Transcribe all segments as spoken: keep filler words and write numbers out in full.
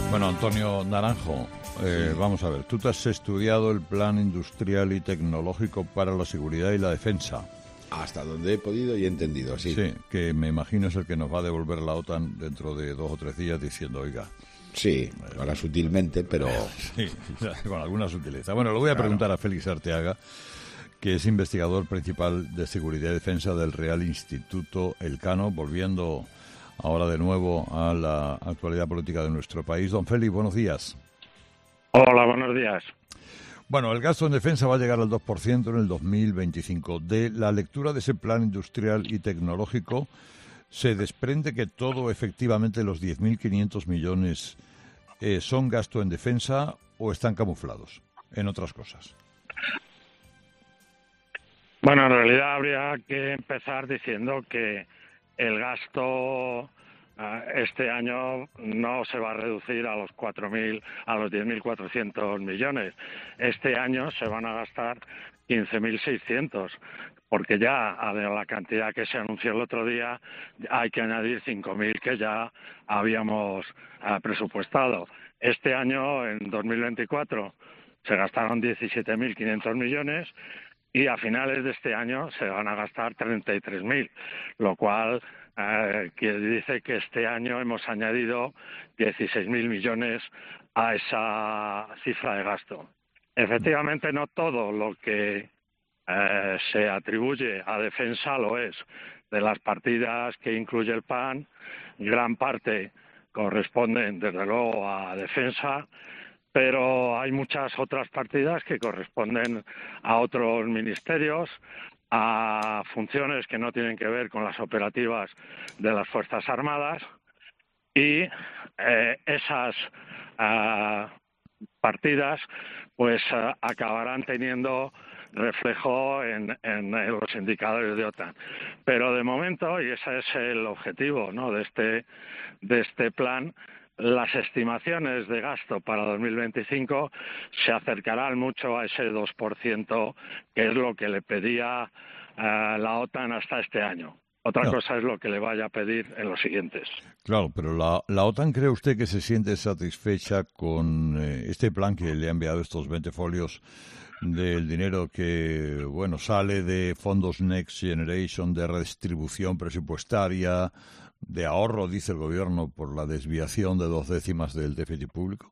Bueno, Antonio Naranjo, eh, sí. Vamos a ver, tú te has estudiado el Plan Industrial y Tecnológico para la Seguridad y la Defensa. Hasta donde he podido y he entendido, sí. Sí, que me imagino es el que nos va a devolver la OTAN dentro de dos o tres días diciendo, oiga... Sí, ahora sutilmente, pero... Sí, con alguna sutileza. Bueno, le voy a claro. preguntar a Félix Arteaga, que es investigador principal de Seguridad y Defensa del Real Instituto Elcano, volviendo... ahora de nuevo a la actualidad política de nuestro país. Don Félix, buenos días. Hola, buenos días. Bueno, el gasto en defensa va a llegar al dos por ciento en el dos mil veinticinco. De la lectura de ese plan industrial y tecnológico, se desprende que todo, efectivamente, los diez mil quinientos millones eh, son gasto en defensa o están camuflados en otras cosas. Bueno, en realidad habría que empezar diciendo que el gasto este año no se va a reducir a los cuatro mil, a los diez mil cuatrocientos millones. Este año se van a gastar quince mil seiscientos, porque ya a la cantidad que se anunció el otro día hay que añadir cinco mil que ya habíamos uh, presupuestado. Este año, en dos mil veinticuatro, se gastaron diecisiete mil quinientos millones y a finales de este año se van a gastar treinta y tres mil, lo cual eh, que dice que este año hemos añadido dieciséis mil millones a esa cifra de gasto. Efectivamente, no todo lo que eh, se atribuye a defensa lo es. De las partidas que incluye el P A N, gran parte corresponden, desde luego, a defensa, pero hay muchas otras partidas que corresponden a otros ministerios, a funciones que no tienen que ver con las operativas de las Fuerzas Armadas, y eh, esas uh, partidas pues uh, acabarán teniendo reflejo en, en, en los indicadores de OTAN. Pero de momento, y ese es el objetivo, ¿no?, de este de este plan, las estimaciones de gasto para dos mil veinticinco se acercarán mucho a ese dos por ciento, que es lo que le pedía uh, la OTAN hasta este año. Otra no. cosa es lo que le vaya a pedir en los siguientes. Claro, pero la, la OTAN, ¿cree usted que se siente satisfecha con eh, este plan que le ha enviado estos veinte folios del dinero que, bueno, sale de fondos Next Generation, de redistribución presupuestaria, de ahorro, dice el gobierno, por la desviación de dos décimas del déficit público?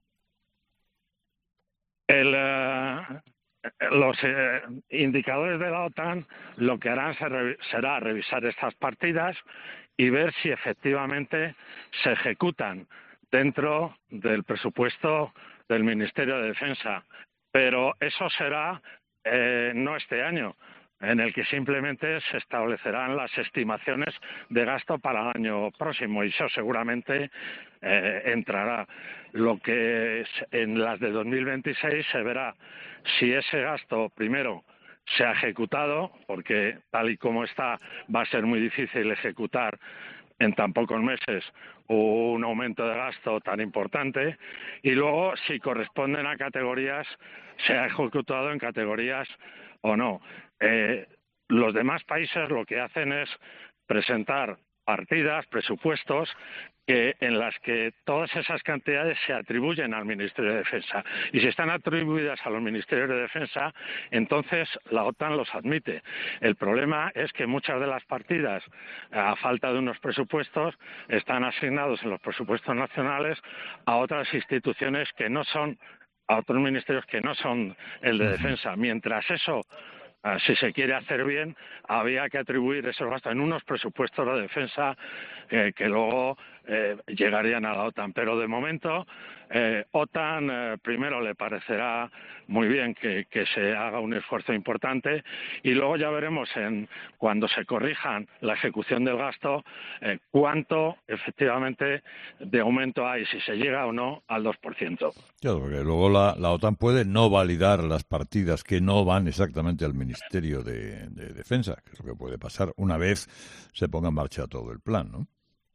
El, uh, los eh, indicadores de la OTAN lo que harán ser, será revisar estas partidas y ver si efectivamente se ejecutan dentro del presupuesto del Ministerio de Defensa. Pero eso será eh, no este año, en el que simplemente se establecerán las estimaciones de gasto para el año próximo, y eso seguramente eh, entrará. Lo que es, en las de dos mil veintiséis se verá si ese gasto, primero, se ha ejecutado, porque tal y como está va a ser muy difícil ejecutar en tan pocos meses un aumento de gasto tan importante, y luego si corresponden a categorías, se ha ejecutado en categorías o no. Eh, los demás países lo que hacen es presentar partidas, presupuestos, que en las que todas esas cantidades se atribuyen al Ministerio de Defensa. Y si están atribuidas a los Ministerios de Defensa, entonces la OTAN los admite. El problema es que muchas de las partidas, a falta de unos presupuestos, están asignados en los presupuestos nacionales a otras instituciones que no son, a otros ministerios que no son el de Defensa. Mientras eso, si se quiere hacer bien, había que atribuir esos gastos en unos presupuestos de defensa eh, que luego eh, llegarían a la OTAN. Pero de momento, eh, OTAN eh, primero le parecerá muy bien que, que se haga un esfuerzo importante, y luego ya veremos en cuando se corrijan la ejecución del gasto eh, cuánto efectivamente de aumento hay, si se llega o no al dos por ciento. Claro, porque luego la, la OTAN puede no validar las partidas que no van exactamente al Ministerio de, de Defensa, que es lo que puede pasar una vez se ponga en marcha todo el plan, ¿no?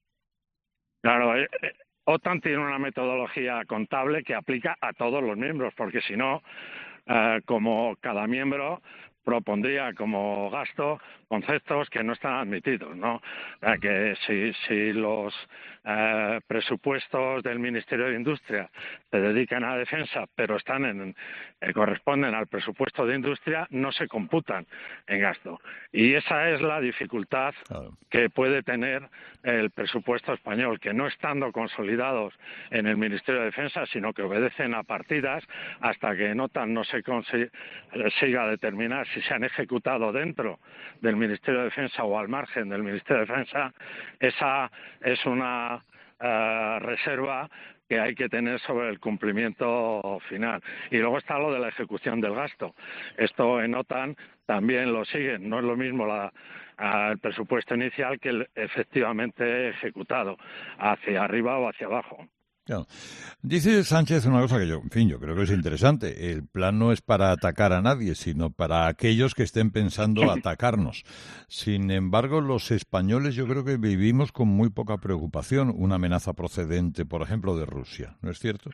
Claro, eh, OTAN tiene una metodología contable que aplica a todos los miembros, porque si no, eh, como cada miembro propondría como gasto conceptos que no están admitidos, ¿no? O sea, que si, si los eh, presupuestos del Ministerio de Industria se dedican a defensa, pero están en, eh, corresponden al presupuesto de industria, no se computan en gasto. Y esa es la dificultad claro. que puede tener el presupuesto español, que no estando consolidados en el Ministerio de Defensa, sino que obedecen a partidas hasta que en OTAN no se consiga determinar si se han ejecutado dentro del Ministerio de Defensa o al margen del Ministerio de Defensa. Esa es una uh, reserva que hay que tener sobre el cumplimiento final. Y luego está lo de la ejecución del gasto. Esto en OTAN también lo siguen. No es lo mismo la, el presupuesto inicial que el efectivamente ejecutado, hacia arriba o hacia abajo. Claro. Dice Sánchez una cosa que yo, en fin, yo creo que es interesante. El plan no es para atacar a nadie, sino para aquellos que estén pensando atacarnos. Sin embargo, los españoles yo creo que vivimos con muy poca preocupación una amenaza procedente, por ejemplo, de Rusia. ¿No es cierto?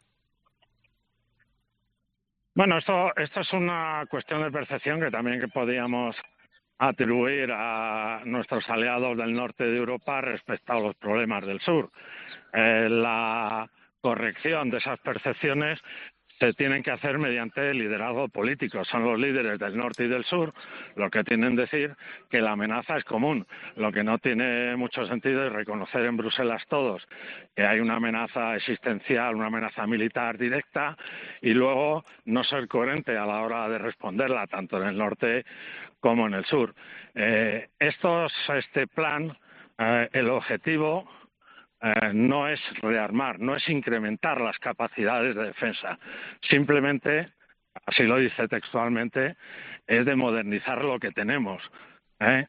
Bueno, esto, esto es una cuestión de percepción que también que podíamos atribuir a nuestros aliados del norte de Europa respecto a los problemas del sur. Eh, la corrección de esas percepciones se tienen que hacer mediante el liderazgo político. Son los líderes del norte y del sur los que tienen que decir que la amenaza es común. Lo que no tiene mucho sentido es reconocer en Bruselas todos que hay una amenaza existencial, una amenaza militar directa, y luego no ser coherente a la hora de responderla, tanto en el norte como en el sur. Eh, estos, este plan, eh, el objetivo Eh, no es rearmar, no es incrementar las capacidades de defensa. Simplemente, así lo dice textualmente, es de modernizar lo que tenemos. ¿eh?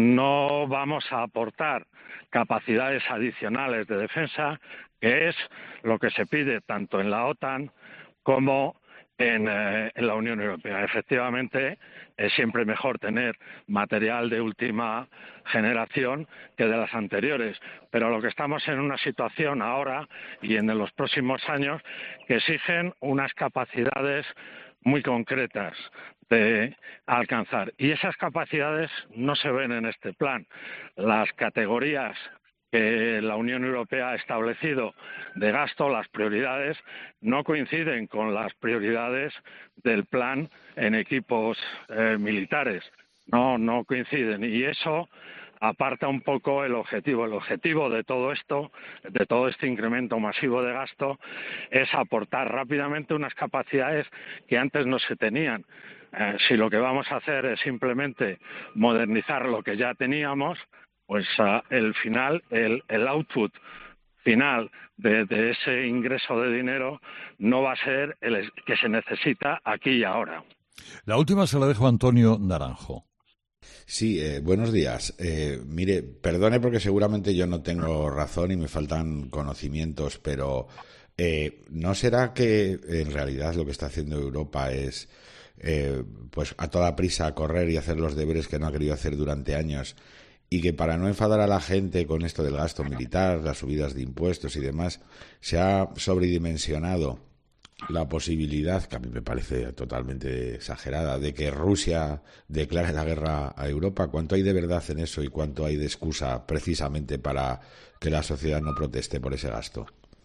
No vamos a aportar capacidades adicionales de defensa, que es lo que se pide tanto en la OTAN como en, eh, en la Unión Europea. Efectivamente, es siempre mejor tener material de última generación que de las anteriores, pero lo que estamos en una situación ahora y en los próximos años que exigen unas capacidades muy concretas de alcanzar, y esas capacidades no se ven en este plan. Las categorías que la Unión Europea ha establecido de gasto, las prioridades, no coinciden con las prioridades del plan en equipos eh, militares. No, no coinciden. Y eso aparta un poco el objetivo. El objetivo de todo esto, de todo este incremento masivo de gasto, es aportar rápidamente unas capacidades que antes no se tenían. Eh, si lo que vamos a hacer es simplemente modernizar lo que ya teníamos, pues uh, el final, el, el output final de, de ese ingreso de dinero no va a ser el que se necesita aquí y ahora. La última se la dejo a Antonio Naranjo. Sí, eh, buenos días. Eh, mire, perdone porque seguramente yo no tengo razón y me faltan conocimientos, pero eh, ¿no será que en realidad lo que está haciendo Europa es eh, pues a toda prisa correr y hacer los deberes que no ha querido hacer durante años? Y que para no enfadar a la gente con esto del gasto militar, las subidas de impuestos y demás, se ha sobredimensionado la posibilidad, que a mí me parece totalmente exagerada, de que Rusia declare la guerra a Europa. ¿Cuánto hay de verdad en eso y cuánto hay de excusa precisamente para que la sociedad no proteste por ese gasto?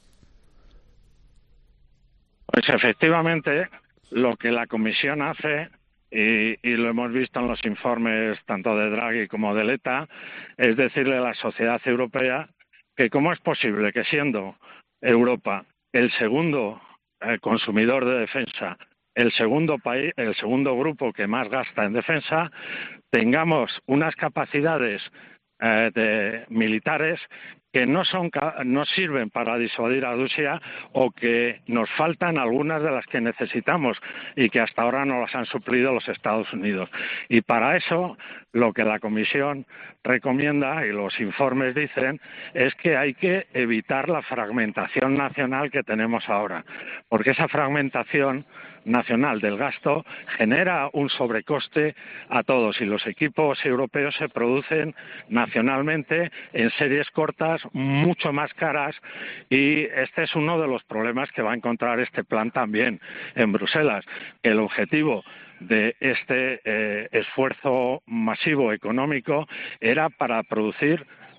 Pues efectivamente, lo que la Comisión hace, Y, y lo hemos visto en los informes tanto de Draghi como de Letta, es decirle a la sociedad europea que cómo es posible que siendo Europa el segundo eh, consumidor de defensa, el segundo país, el segundo grupo que más gasta en defensa, tengamos unas capacidades eh, de militares que no son no sirven para disuadir a Rusia, o que nos faltan algunas de las que necesitamos y que hasta ahora no las han suplido los Estados Unidos. Y para eso lo que la Comisión recomienda y los informes dicen es que hay que evitar la fragmentación nacional que tenemos ahora, porque esa fragmentación nacional del gasto genera un sobrecoste a todos, y los equipos europeos se producen nacionalmente en series cortas mucho más caras, y este es uno de los problemas que va a encontrar este plan también en Bruselas. El objetivo de este eh, esfuerzo masivo económico era para producir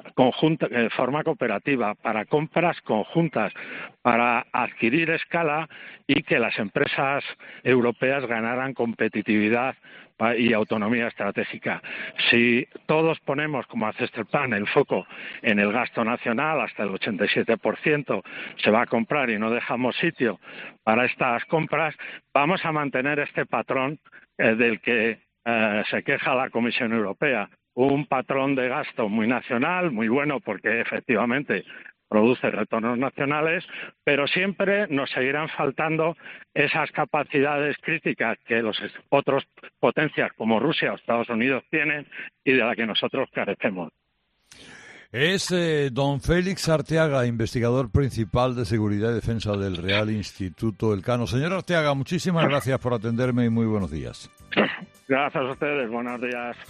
conjunta, de forma cooperativa, para compras conjuntas, para adquirir escala y que las empresas europeas ganaran competitividad y autonomía estratégica. Si todos ponemos, como hace este plan, el foco en el gasto nacional, hasta el ochenta y siete por ciento se va a comprar y no dejamos sitio para estas compras, vamos a mantener este patrón eh, del que eh, se queja la Comisión Europea. Un patrón de gasto muy nacional, muy bueno porque efectivamente produce retornos nacionales, pero siempre nos seguirán faltando esas capacidades críticas que los otros potencias como Rusia o Estados Unidos tienen y de la que nosotros carecemos. Es eh, don Félix Arteaga, investigador principal de Seguridad y Defensa del Real Instituto Elcano. Señor Arteaga, muchísimas gracias por atenderme y muy buenos días. Gracias a ustedes, buenos días.